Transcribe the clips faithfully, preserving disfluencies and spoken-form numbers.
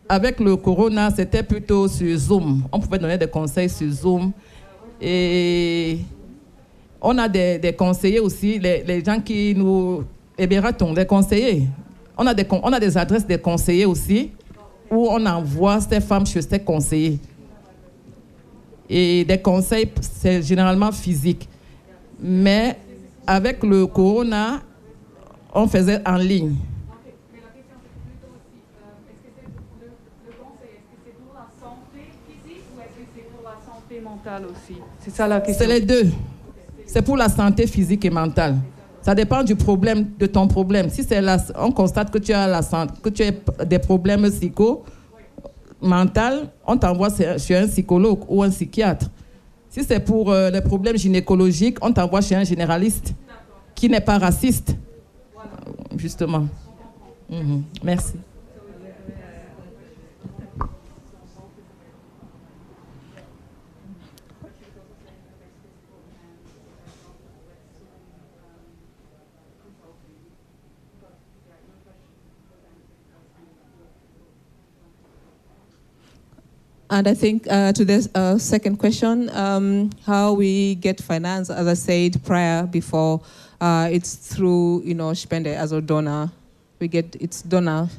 avec le corona, c'était plutôt sur Zoom. On pouvait donner des conseils sur Zoom. Et on a des, des conseillers aussi, les, les gens qui nous... Eh bien, ratons, des conseillers. On a des, on a des adresses des conseillers aussi, où on envoie ces femmes chez ces conseillers. Et des conseils, c'est généralement physique. Mais avec le corona, on faisait en ligne. Mais la question, c'est plutôt aussi, est-ce que c'est le, le conseil, est-ce que c'est pour la santé physique ou est-ce que c'est pour la santé mentale aussi? C'est ça la question. C'est les deux. C'est pour la santé physique et mentale. Ça dépend du problème, de ton problème. Si c'est la, on constate que tu as la santé, que tu as des problèmes psycho, mental, on t'envoie chez un psychologue ou un psychiatre. Si c'est pour euh, les problèmes gynécologiques, on t'envoie chez un généraliste qui n'est pas raciste. Justement. Mm-hmm. Merci. And I think uh, to the uh, second question, um, how we get finance, as I said prior before, uh, it's through, you know, Spende as a donor. We get, it's donors.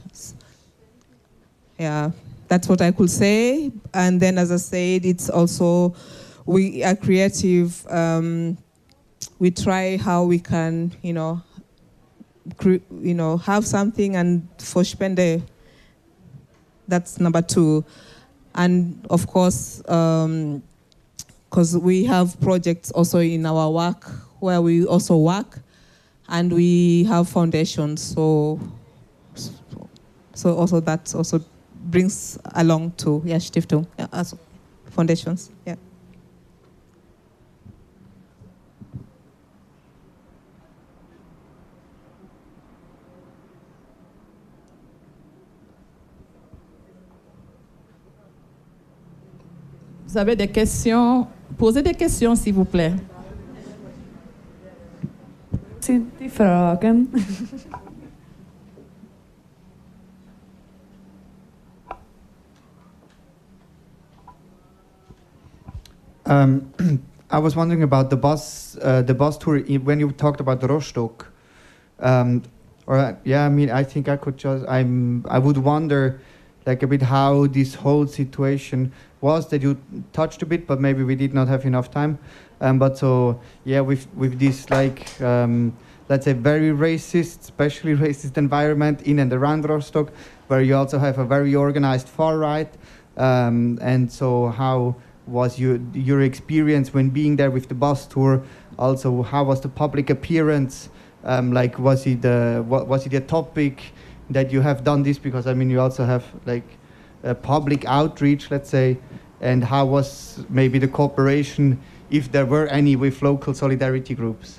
Yeah, that's what I could say. And then, as I said, it's also, we are creative. Um, we try how we can, you know, cre- you know, have something, and for Spende, that's number two. And of course, because um, we have projects also in our work where we also work, and we have foundations. So, so also that also brings along to yeah, Stiftung, yeah, also foundations. Yeah. Vous avez des questions? Posez des questions, s'il vous plaît. Sind die Fragen? um, I was wondering about the bus, uh, the bus tour. When you talked about the Rostock, um, or yeah, I mean, I think I could just, I'm, I would wonder, like a bit how this whole situation was that you touched a bit, but maybe we did not have enough time. Um, but so, yeah, with with this like, um, let's say very racist, especially racist environment in and around Rostock, where you also have a very organized far right. Um, and so how was your, your experience when being there with the bus tour? Also, how was the public appearance? Um, like, was it, uh, what, was it a topic that you have done this? Because, I mean, you also have like a public outreach, let's say, and how was maybe the cooperation, if there were any, with local solidarity groups?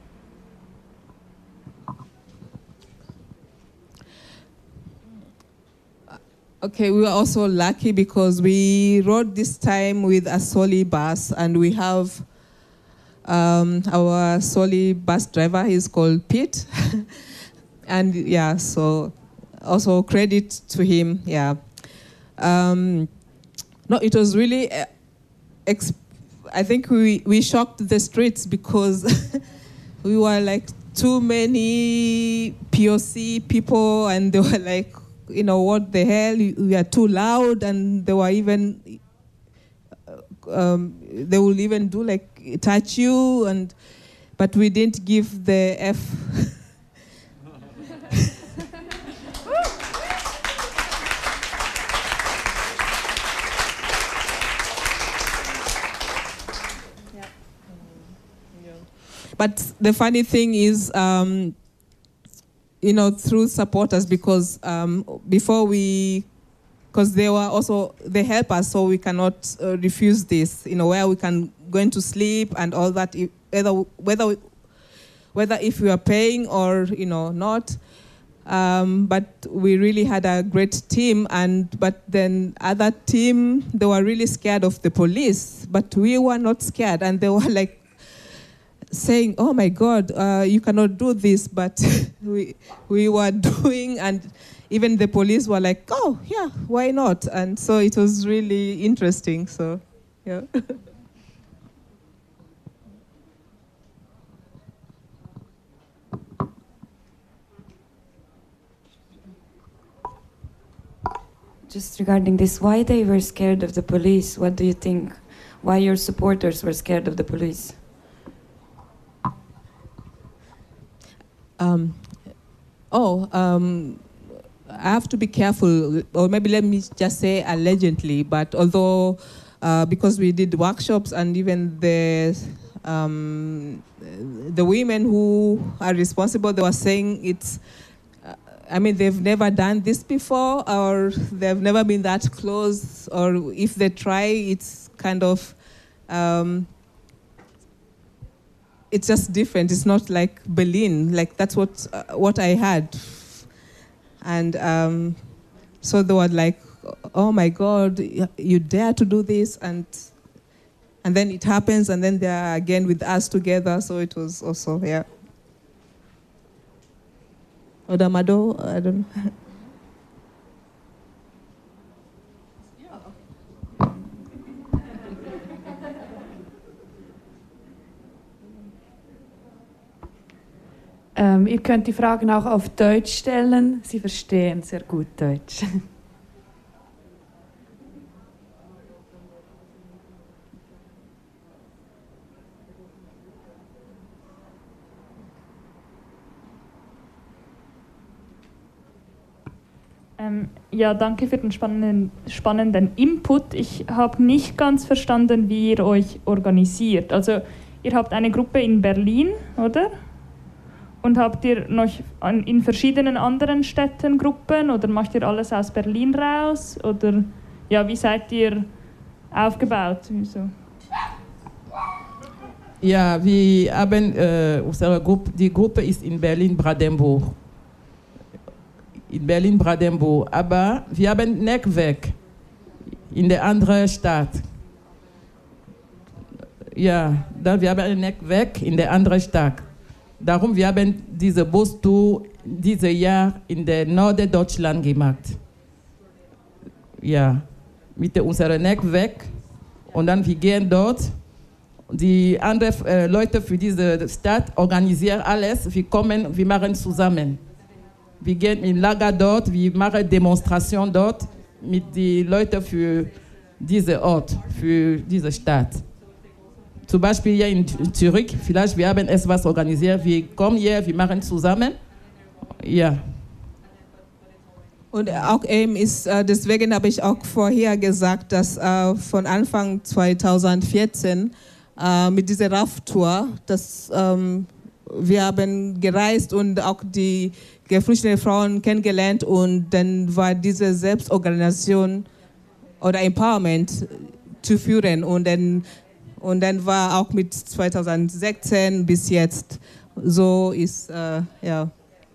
Okay, we were also lucky because we rode this time with a Soli bus, and we have um, our Soli bus driver, he's called Pete. And yeah, so also credit to him, yeah. Um, no, it was really, uh, exp- I think we, we shocked the streets because we were like too many P O C people, and they were like, you know, what the hell, we are too loud, and they were even, um, they will even do like touch you, and but we didn't give the F. But the funny thing is, um, you know, through supporters, because um, before we, because they were also, they help us, so we cannot uh, refuse this, you know, where we can go into sleep and all that, whether, whether, whether if we are paying or, you know, not. Um, but we really had a great team, and but then other team, they were really scared of the police, but we were not scared, and they were like, saying, oh my God, uh, you cannot do this, but we we were doing, and even the police were like, oh, yeah, why not? And so it was really interesting. So, yeah. Just regarding this, why they were scared of the police? What do you think? Why your supporters were scared of the police? Um, oh, um, I have to be careful, or maybe let me just say allegedly, but although, uh, because we did workshops and even the, um, the women who are responsible, they were saying it's, I mean, they've never done this before, or they've never been that close, or if they try, it's kind of, um, it's just different. It's not like Berlin. Like that's what uh, what I had, and um, so they were like, "Oh my God, you dare to do this!" and and then it happens, and then they're again with us together. So it was also yeah. Odamado, I don't know. Ähm, ihr könnt die Fragen auch auf Deutsch stellen. Sie verstehen sehr gut Deutsch. Ähm, ja, danke für den spannenden, spannenden Input. Ich habe nicht ganz verstanden, wie ihr euch organisiert. Also ihr habt eine Gruppe in Berlin, oder? Und habt ihr noch an, in verschiedenen anderen Städten Gruppen oder macht ihr alles aus Berlin raus? Oder ja, wie seid ihr aufgebaut? Wieso? Ja, wir haben äh, unsere Gruppe, die Gruppe ist in Berlin-Brandenburg. In Berlin-Brandenburg, aber wir haben ein Netzwerk in der anderen Stadt. Ja, da wir haben ein Netzwerk in der anderen Stadt. Darum wir haben diese Bustour dieses Jahr in der Norden Deutschland gemacht. Ja, mit unserem Netzwerk. Und dann wir gehen dort. Die anderen äh, Leute für diese Stadt organisieren alles. Wir kommen, wir machen zusammen. Wir gehen in Lager dort, wir machen Demonstrationen dort mit den Leuten für diesen Ort, für diese Stadt. Zum Beispiel hier in Zürich, vielleicht wir haben etwas organisiert, wir kommen hier, wir machen zusammen. Ja. Und auch eben ist, äh, deswegen habe ich auch vorher gesagt, dass äh, von Anfang zwanzig vierzehn äh, mit dieser R A F-Tour, dass ähm, wir haben gereist und auch die geflüchteten Frauen kennengelernt und dann war diese Selbstorganisation oder Empowerment zu führen und dann, und dann war auch mit zwanzig sechzehn bis jetzt so ist, äh, ja.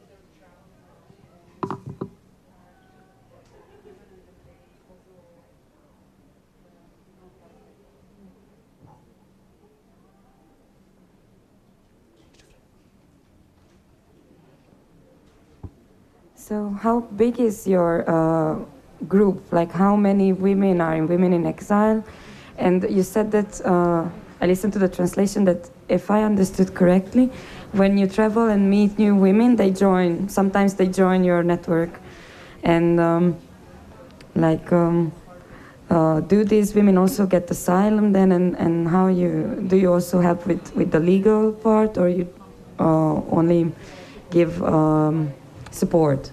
So how big is your uh, group? Like how many women are in Women in Exile? And you said that, uh, I listened to the translation, that if I understood correctly, when you travel and meet new women, they join, sometimes they join your network. And um, like, um, uh, do these women also get asylum then? And, and how you, do you also help with, with the legal part, or you uh, only give um, support?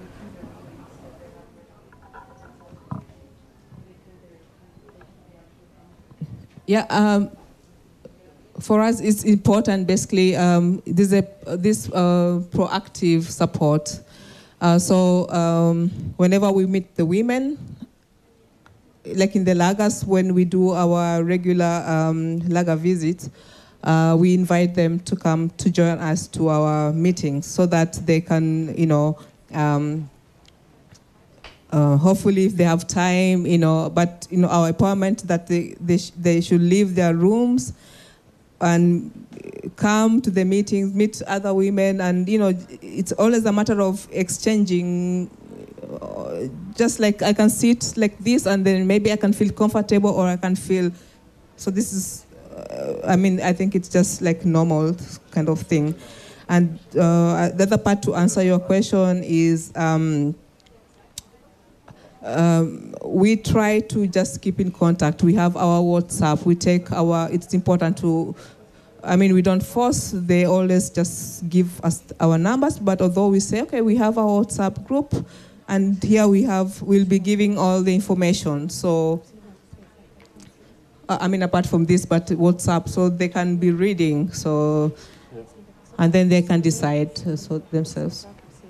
Yeah, um, for us it's important basically um, this, a, this uh, proactive support. Uh, so um, whenever we meet the women, like in the lagers, when we do our regular um, lager visits, uh, we invite them to come to join us to our meetings so that they can, you know, um, Uh, hopefully, if they have time, you know, but, you know, our empowerment that they, they, sh they should leave their rooms and come to the meetings, meet other women, and, you know, it's always a matter of exchanging just like I can sit like this, and then maybe I can feel comfortable, or I can feel. So this is, uh, I mean, I think it's just like normal kind of thing. And uh, the other part to answer your question is. Um, Um, we try to just keep in contact. We have our WhatsApp. We take our, it's important to, I mean, we don't force, they always just give us our numbers, but although we say, okay, we have our WhatsApp group, and here we have, we'll be giving all the information. So, uh, I mean, apart from this, but WhatsApp, so they can be reading, so, and then they can decide uh, so themselves.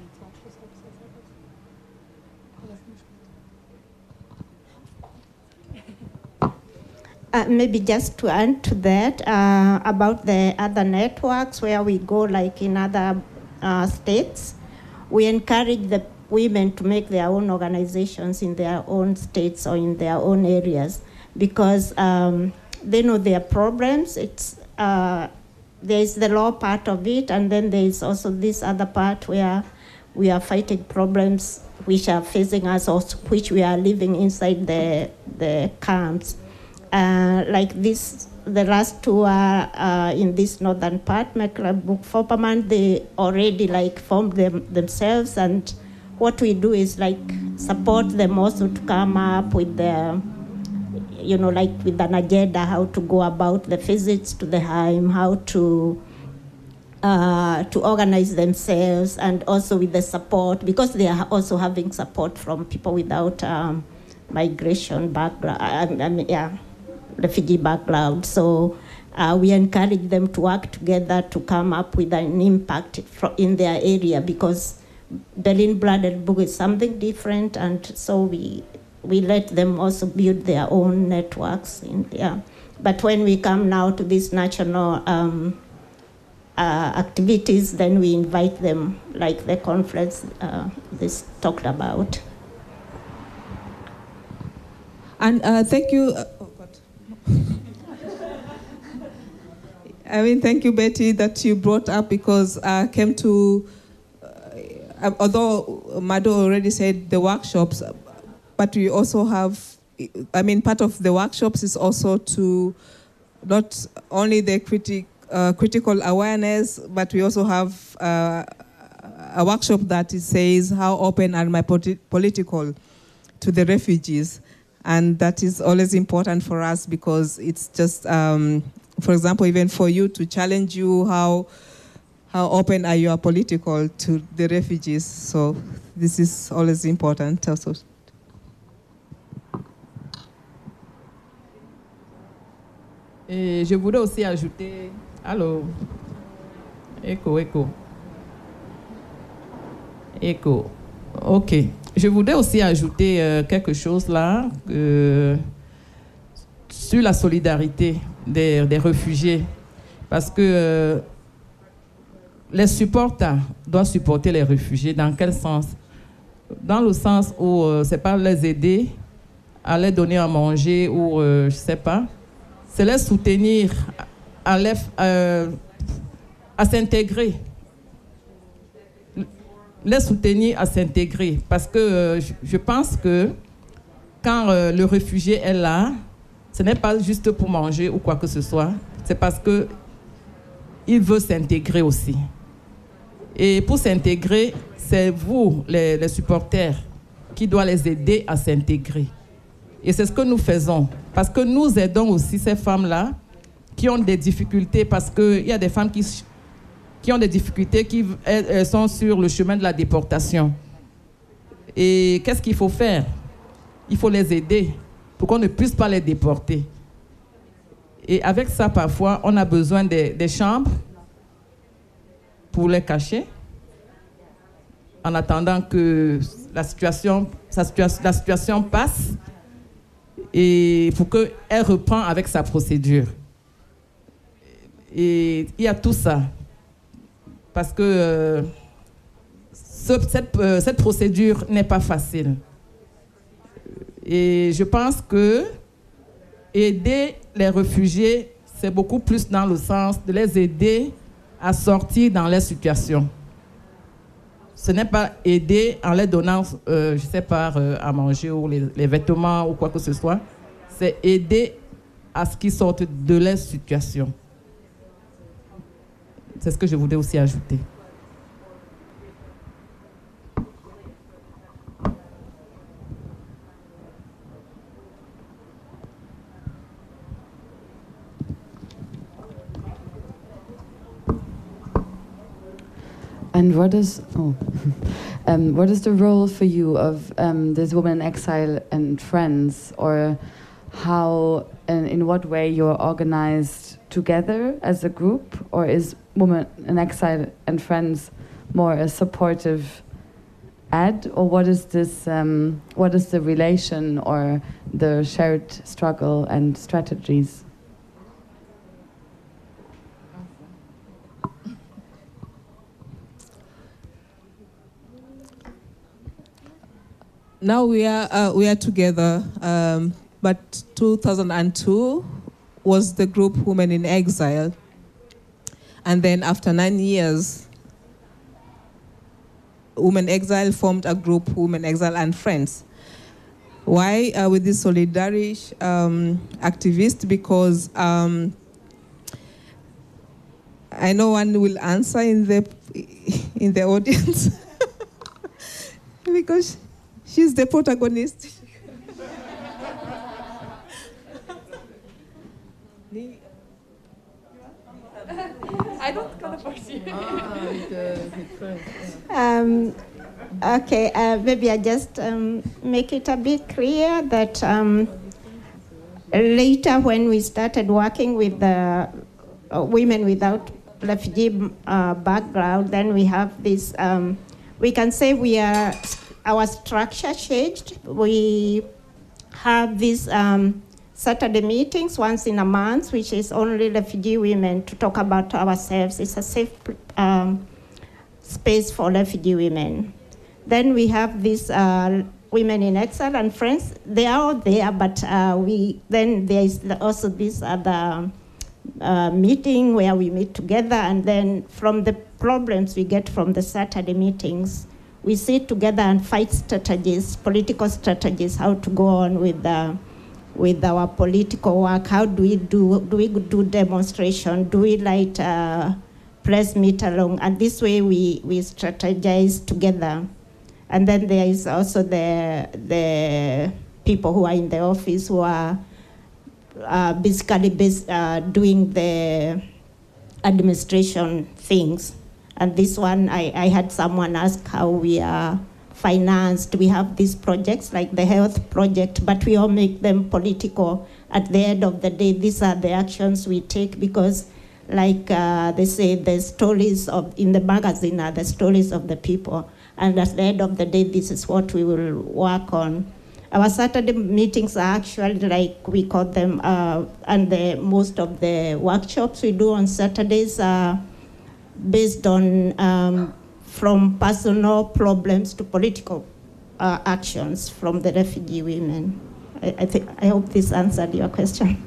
Uh, maybe just to add to that, uh, about the other networks where we go, like in other uh, states, we encourage the women to make their own organizations in their own states or in their own areas, because um, they know their problems. It's uh, there's the law part of it, and then there's also this other part where we are fighting problems which are facing us, or which we are living inside the the camps. Uh, like this, the last two are uh, in this northern part, Mecklenburg-Vorpommern. They already like formed them themselves, and what we do is like support them also to come up with the, you know, like with an agenda, how to go about the visits to the Heim, how to uh, to organize themselves, and also with the support, because they are also having support from people without um, migration background. I, I mean, yeah. refugee background. So uh, we encourage them to work together to come up with an impact in their area, because Berlin-Brandenburg is something different, and so we we let them also build their own networks in there. But when we come now to these national um, uh, activities, then we invite them, like the conference uh, this talked about. And uh, thank you. Uh, I mean, thank you, Betty, that you brought up, because I uh, came to, uh, although Mado already said the workshops, but we also have, I mean, part of the workshops is also to not only the critic, uh, critical awareness, but we also have uh, a workshop that it says, how open are my politi- political to the refugees? And that is always important for us, because it's just, um, for example, even for you to challenge you, how how open are you political to the refugees? So this is always important also. Et je voudrais aussi ajouter, allô, écho, écho, écho, ok. Je voudrais aussi ajouter euh, quelque chose là, euh, sur la solidarité des, des réfugiés, parce que euh, les supporters doivent supporter les réfugiés. Dans quel sens? Dans le sens où euh, c'est pas les aider à les donner à manger, ou euh, je sais pas, c'est les soutenir à, les, euh, à s'intégrer. Les soutenir à s'intégrer, parce que euh, je, je pense que quand euh, le réfugié est là, ce n'est pas juste pour manger ou quoi que ce soit, c'est parce que il veut s'intégrer aussi. Et pour s'intégrer, c'est vous, les, les supporters, qui doivent les aider à s'intégrer. Et c'est ce que nous faisons, parce que nous aidons aussi ces femmes-là qui ont des difficultés, parce qu'il y a des femmes qui... qui ont des difficultés, qui elles sont sur le chemin de la déportation. Et qu'est-ce qu'il faut faire? Il faut les aider pour qu'on ne puisse pas les déporter. Et avec ça, parfois, on a besoin des, des chambres pour les cacher, en attendant que la situation, la situation, la situation passe, et pour qu'elle reprenne avec sa procédure. Et il y a tout ça. Parce que euh, ce, cette, euh, cette procédure n'est pas facile. Et je pense que aider les réfugiés, c'est beaucoup plus dans le sens de les aider à sortir dans les situations. Ce n'est pas aider en leur donnant, euh, je sais pas, euh, à manger ou les, les vêtements ou quoi que ce soit. C'est aider à ce qu'ils sortent de leur situation. C'est ce que je voulais aussi ajouter. And what is oh, um, what is the role for you of um, this Women in Exile and Friends, or how and in what way you're organized together as a group, or is Women in Exile and Friends more a supportive ad, or what is this? Um, what is the relation or the shared struggle and strategies? Now we are uh, we are together, um, but two thousand two was the group Women in Exile, and then after nine years, Women in Exile formed a group, Women in Exile and Friends. Why uh, with this solidarity um, activist? Because um, I know one will answer in the in the audience because. She's the protagonist. I don't call um, Okay, uh, maybe I just um, make it a bit clear that um, later when we started working with the uh, women without refugee uh, background, then we have this, um, we can say we are, our structure changed. We have these um, Saturday meetings once in a month, which is only refugee women to talk about ourselves. It's a safe um, space for refugee women. Then we have these uh, Women in Exile and Friends. They are all there, but uh, we then there is also this other uh, meeting where we meet together, and then from the problems we get from the Saturday meetings, we sit together and fight strategies, political strategies, how to go on with the, with our political work. How do we do, do we do demonstration? Do we light a press meet along? And this way we, we strategize together. And then there is also the, the people who are in the office who are uh, basically bas- uh, doing the administration things. And this one, I, I had someone ask how we are financed. We have these projects like the health project, but we all make them political. At the end of the day, these are the actions we take because, like uh, they say, the stories of in the magazine are the stories of the people. And at the end of the day, this is what we will work on. Our Saturday meetings are actually like we call them, uh, and the, most of the workshops we do on Saturdays are based on um, from personal problems to political uh, actions from the refugee women. I, I, think, I hope this answered your question.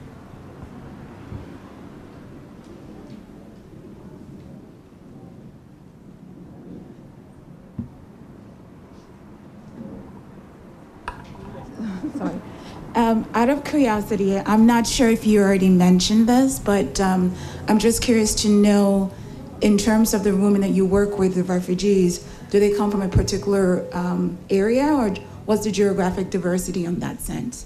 Sorry. Um, out of curiosity, I'm not sure if you already mentioned this, but um, I'm just curious to know, in terms of the women that you work with, the refugees, do they come from a particular um, area, or what's the geographic diversity in that sense?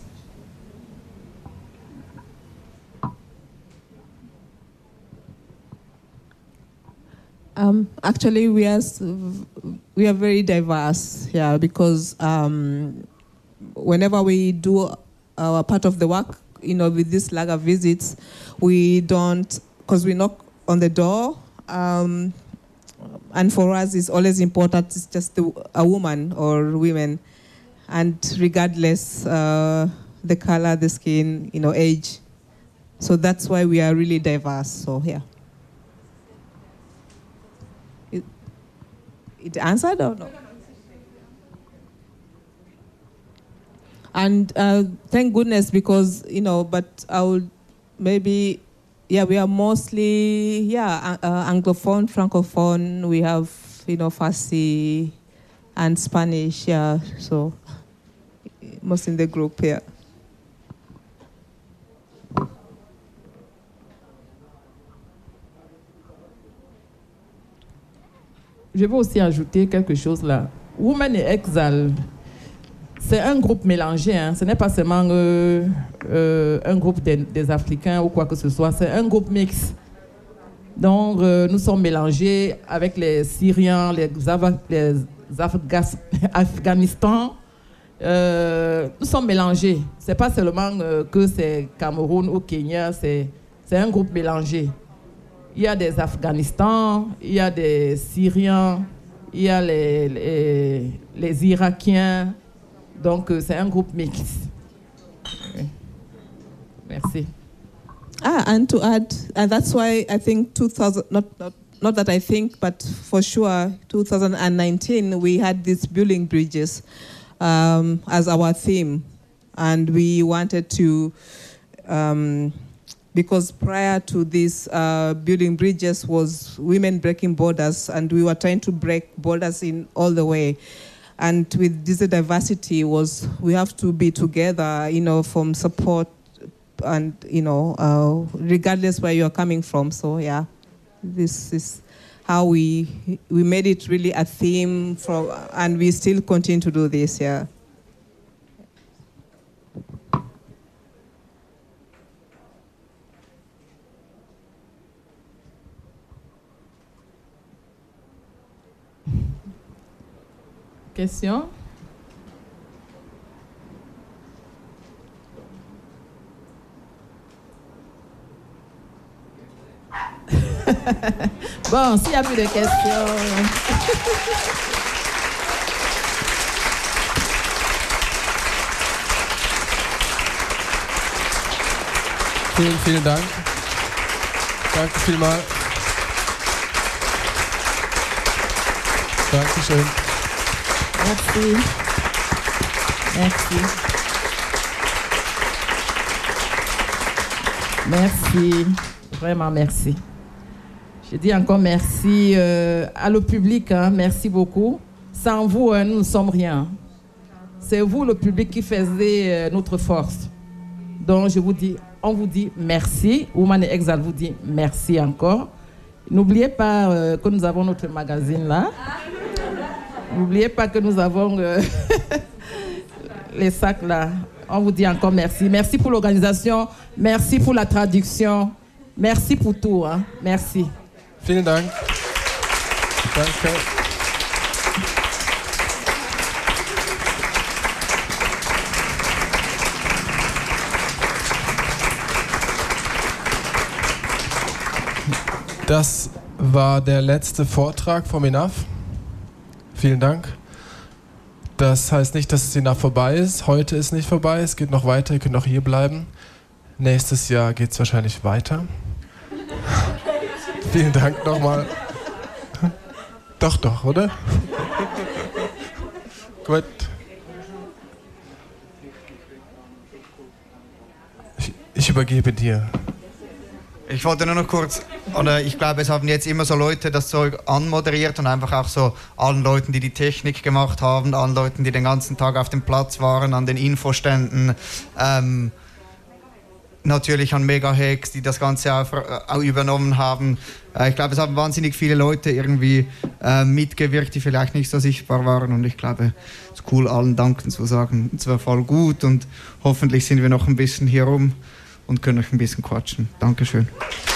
Um, actually, we are we are very diverse, yeah, because um, whenever we do our part of the work, you know, with these lager visits, we don't, because we knock on the door, um, and for us it's always important, it's just the, a woman or women, and regardless uh, the color, the skin, you know, age. So that's why we are really diverse, so yeah. It, it answered or no? And uh, thank goodness, because, you know, but I would maybe, yeah, we are mostly, yeah, uh, Anglophone, Francophone. We have you know, Farsi and Spanish. Yeah, so most in the group here. Je veux aussi ajouter quelque chose là. Women in Exile, c'est un groupe mélangé, hein. Ce n'est pas seulement euh, euh, un groupe des, des Africains ou quoi que ce soit, c'est un groupe mixte. Donc, euh, nous sommes mélangés avec les Syriens, les, Ava- les Afgas- Afghanistan. Euh, nous sommes mélangés. Ce n'est pas seulement euh, que c'est Cameroun ou Kenya, c'est, c'est un groupe mélangé. Il y a des Afghanistan, il y a des Syriens, il y a les, les, les Irakiens. Donc, euh, c'est un groupe mixte. Merci. Ah, and to add, and that's why I think two thousand, not, not, not that I think, but for sure, two thousand nineteen, we had these building bridges um, as our theme. And we wanted to, um, because prior to this, uh, building bridges was women breaking borders, and we were trying to break borders in all the way. And with this diversity was, we have to be together, you know, from support and, you know, uh, regardless where you're coming from. So, yeah, this is how we we made it really a theme, from, and we still continue to do this, yeah. Question? Bon, s'il n'y a plus de questions. Vielen, vielen Dank. Danke vielmals. Dankeschön. Merci. Merci. Merci. Vraiment merci. Je dis encore merci euh, à le public. Hein, merci beaucoup. Sans vous, hein, nous ne sommes rien. C'est vous, le public, qui faisiez euh, notre force. Donc, je vous dis, on vous dit merci. Women in Exile vous dit merci encore. N'oubliez pas euh, que nous avons notre magazine là. N'oubliez pas que nous avons euh, les sacs là. On vous dit encore merci. Merci pour l'organisation. Merci pour la traduction. Merci pour tout. Hein. Merci. Vielen Dank. Danke. Das war der letzte Vortrag vom E N A F. Vielen Dank. Das heißt nicht, dass das E N A F vorbei ist. Heute ist nicht vorbei. Es geht noch weiter. Ihr könnt auch hier bleiben. Nächstes Jahr geht es wahrscheinlich weiter. Vielen Dank nochmal. Doch, doch, oder? Gut. Ich, ich übergebe dir. Ich wollte nur noch kurz, oder ich glaube, es haben jetzt immer so Leute das Zeug anmoderiert und einfach auch so allen Leuten, die die Technik gemacht haben, allen Leuten, die den ganzen Tag auf dem Platz waren, an den Infoständen, ähm, natürlich an Megahex, die das Ganze auch, auch übernommen haben. Äh, ich glaube, es haben wahnsinnig viele Leute irgendwie äh, mitgewirkt, die vielleicht nicht so sichtbar waren, und ich glaube, es ist cool, allen Danken zu sagen. Es war voll gut, und hoffentlich sind wir noch ein bisschen hier rum und können euch ein bisschen quatschen. Dankeschön.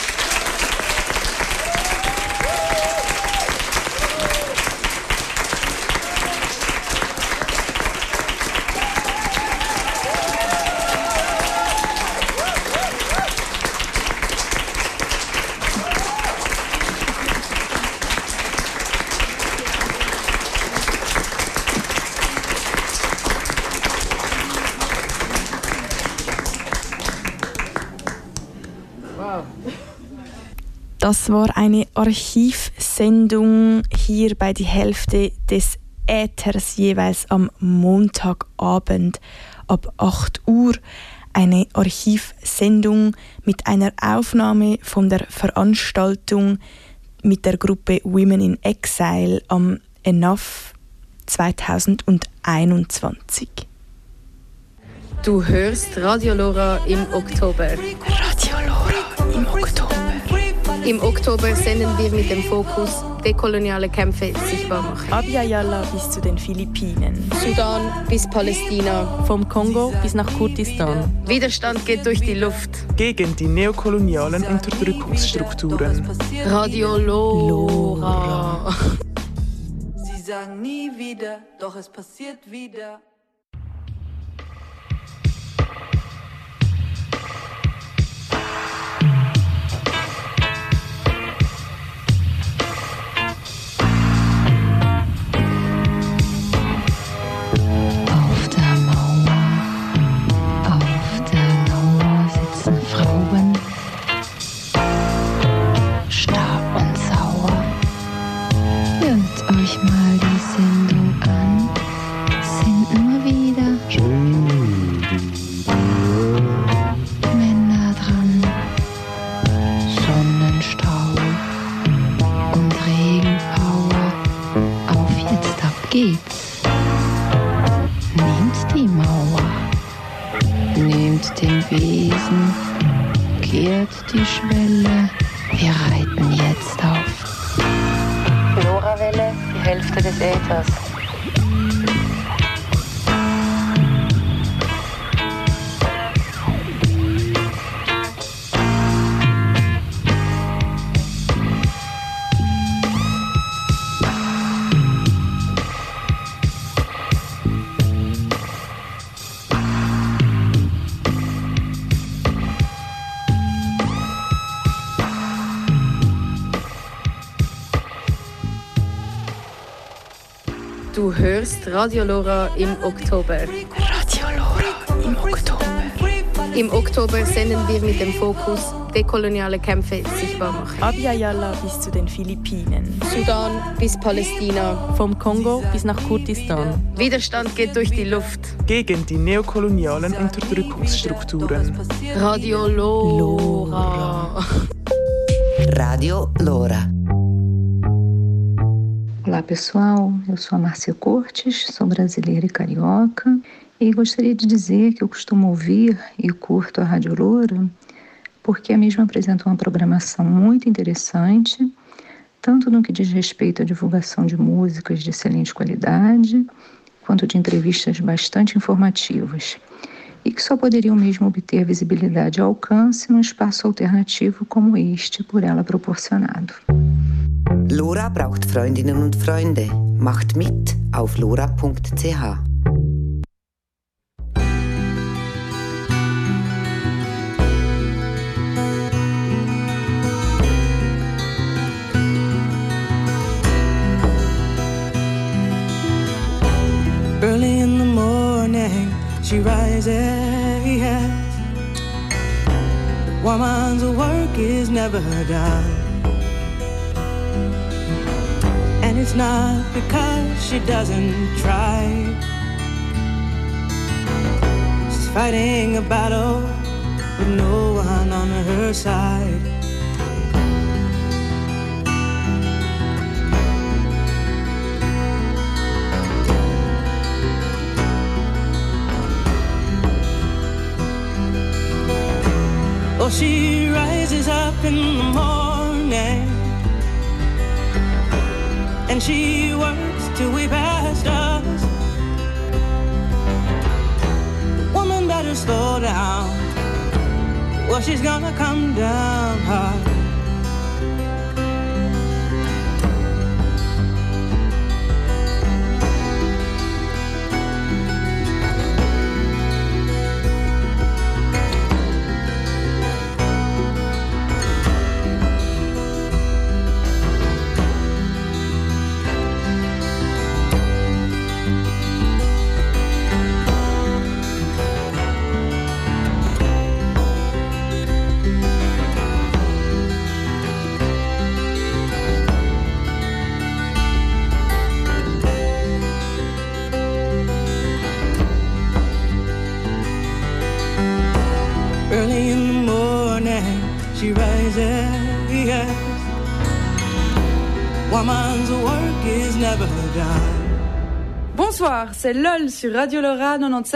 Das war eine Archivsendung hier bei die Hälfte des Äthers, jeweils am Montagabend ab acht Uhr. Eine Archivsendung mit einer Aufnahme von der Veranstaltung mit der Gruppe Women in Exile am Enough zwanzig einundzwanzig. Du hörst Radio Lora im Oktober. Radio Lora im Oktober. Im Oktober senden wir mit dem Fokus dekoloniale Kämpfe sichtbar machen. Abya Yala bis zu den Philippinen. Sudan bis Palästina. Vom Kongo bis nach Kurdistan. Widerstand geht durch die Luft. Gegen die neokolonialen Unterdrückungsstrukturen. Radio Lora. Sie sagen nie wieder, doch es passiert wieder. Die Schwelle, wir reiten jetzt auf. Lora-Welle, die Hälfte des Äthers. Du hörst Radio Lora im Oktober. Radio Lora im Oktober. Im Oktober senden wir mit dem Fokus dekoloniale Kämpfe sichtbar machen. Abya Yala bis zu den Philippinen. Sudan bis Palästina. Vom Kongo bis nach Kurdistan. Widerstand geht durch die Luft. Gegen die neokolonialen Unterdrückungsstrukturen. Radio Lora. Radio Lora. Olá pessoal, eu sou a Márcia Cortes, sou brasileira e carioca e gostaria de dizer que eu costumo ouvir e curto a Rádio Loura porque a mesma apresenta uma programação muito interessante, tanto no que diz respeito à divulgação de músicas de excelente qualidade, quanto de entrevistas bastante informativas e que só poderiam mesmo obter visibilidade e alcance num espaço alternativo como este por ela proporcionado. Lora braucht Freundinnen und Freunde. Macht mit auf lora punkt c h. Early in the morning, she rises. Woman's work is never done. And it's not because she doesn't try. She's fighting a battle with no one on her side. Oh, she rises up in the morning and she works till we past us. Woman, better slow down. Well, she's gonna come down hard. Early in the morning, she rises, yes. Woman's work is never done. Bonsoir, c'est LOL sur Radio Laura quatre-vingt-seize.